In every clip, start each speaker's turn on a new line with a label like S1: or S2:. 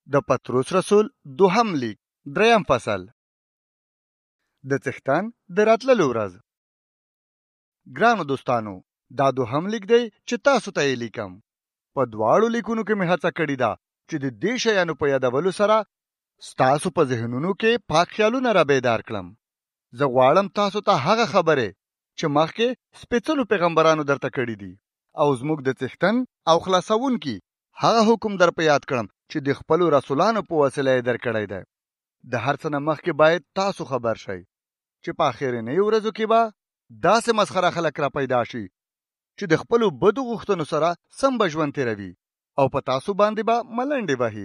S1: د پطرس رسول دوهم لیک دریم فصل. د څښتن د راتللو ورځ. ګرانو دوستانو، دا دوهم لیک دی چې تاسو ته یې لیکم. په دواړو لیکونو کې مې هڅه کړې ده چې د دې شیانو په یادولو سره ستاسو په ذهنونو کې پاک خیالونه را بیدار کړم. زه غواړم تاسو ته هغه خبرې چې مخکې سپېڅلو پیغمبرانو درته کړي دي او زموږ د څښتن او خلاصونکي هغه حکم در په یاد کړم چې د خپلو رسولانو په وسیله یې درکړی دی. د هر څه نه مخکې باید تاسو خبر شئ چې په اخرنیو ورځو کې به داسې مسخره خلک را پیدا شي چې د خپلو بدو غوښتنو سره سم به ژوند تېروي او په تاسو باندې به ملنډې وهي.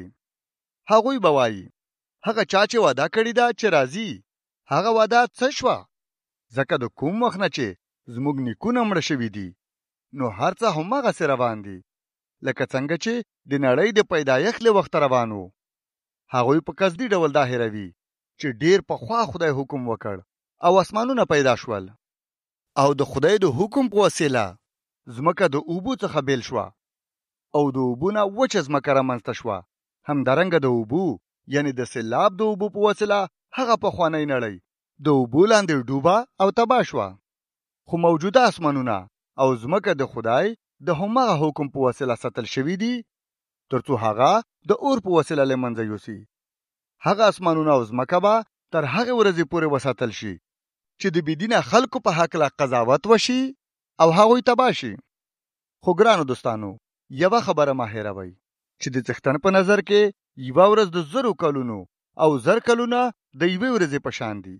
S1: هغوی به وایي هغه چا چې وعده کړې ده چې راځي هغه وعده څه شوه؟ ځکه د کوم وخت نه چې زموږ نیکونه مړه شوي دي نو هر څه هماغسې روان دي لکه څنګه چې د نړۍ د پیدایښت له وخته روان وو. هغوی په قصدي ډول دا هېروي چې ډېر پخوا خدای حکم وکړ او اسمانونه پیدا شول او د خدای د حکم په وسیله ځمکه د اوبو څخه بیل شوه او د اوبو نه وچه ځمکه رامنځته شوه. همدارنګه د اوبو یعنی د سیلاب د اوبو په وسیله هغه پخوانۍ نړۍ د اوبو لاندې ډوبه او تباه شوه. خو موجوده اسمانونه او ځمکه د خدای د هماغه حکم په وسیله ساتل شوي دي ترڅو هغه د اور په وسیله له منځه یوسي. هغه اسمانونه او ځمکه به تر هغې ورځې پورې وساتل شي چې د بېدینه خلکو په هکله قضاوت وشي او هغوی تباه شي. خو ګرانو دوستانو، یوه خبره مه هېروئ چې د څښتن په نظر کې یوه ورځ د 1000 کلونو او 1000 کلونه د یوې ورځې په شان دي.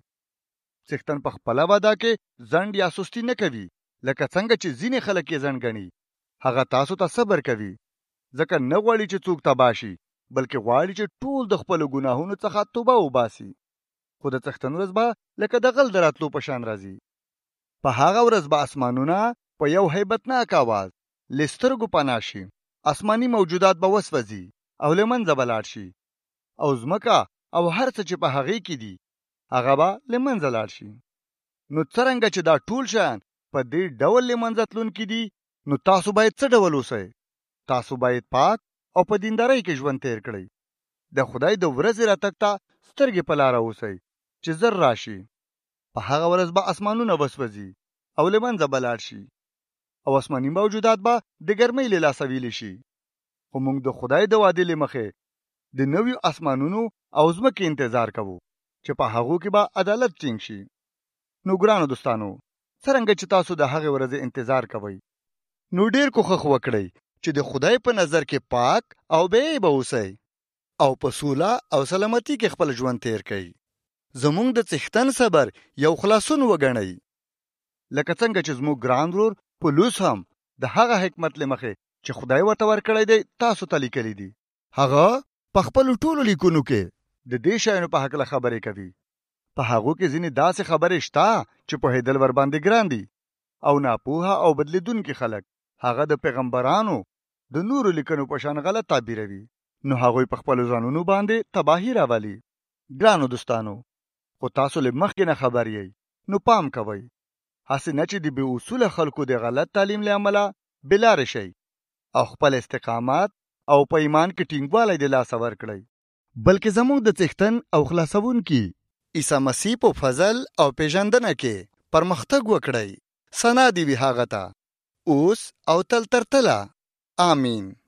S1: څښتن په خپله وعده کې ځنډ یا سستي نه کوي لکه څنګه چې ځینې خلک یې ځنډ ګڼي. هغه تاسو ته صبر کوي ځکه نه غواړي چې څوک تباه شي بلکې غواړي چې ټول د خپلو ګناهونو څخه توبه وباسي. خو د څښتن ورځ به لکه د غل د راتلو په شان راځي. په هغه ورځ به اسمانونه په یو هیبتناک آواز له سترګو پناه شي. آسماني موجودات به وسوځي او له منځه به لاړ شي او ځمکه او هر څه چې په هغې کې دي هغه به له منځه لاړ شي. نو څرنګه چې دا ټول شیان په دې ډول له منځه تلونکي دي نو تاسو باید څه ډول اوسئ؟ تاسو باید پاک او په دیندارۍ کې ژوند تیر کړئ. د خدای د ورځې راتګ ته سترګې په لاره اوسئ چې زر راشي. په هغه ورځ به اسمانونه وسوځي او له منځه به لاړ شي او آسماني موجودات به د ګرمۍ له لاسه ویلې شي. خو موږ د خدای د وعدې له مخې د نویو اسمانونو او ځمکې انتظار کوو چې په هغو کې به عدالت ټینګ شي. نو ګرانو دوستانو، څرنګه چې تاسو د هغې ورځې انتظار کوئ نو ډېر کوښښ وکړئ چې د خدای په نظر کې پاک او بې عیبه اوسئ او په سوله او سلامتي کې خپل ژوند تیر کړئ. زموږ د څښتن صبر یو خلاصون وګڼئ لکه څنګه چې زموږ ګران ورور پولس هم د هغه حکمت له مخې چې خدای ورته ورکړی دی تاسو ته لیکلی دي. هغه په خپلو ټولو لیکونو کې د دې شیانو په هکله خبرې کوي. په هغو کې ځینې داسې خبرې شته چې پوهېدل ورباندې ګران دي او ناپوهه او بدلیدونکي خلک هغه د پیغمبرانو د نورو لیکنو په شان غلط تعبیروي نو هغوی په خپلو ځانونو باندې تباهي راولي. ګرانو دوستانو، خو تاسو له مخکې نه خبر یئ نو پام کوئ هسې نه چې د بې اصوله خلکو د غلط تعلیم له امله بېلارې شئ او خپل استقامت او په ایمان کې ټینګوالی د لاسه ورکړئ بلکې زموږ د څښتن او خلاصونکي عیسی مسیح په فضل او پیژندنه کې پرمختګ وکړئ. ثنا دې وي هغه ته اوس او تل تر تله. آمین.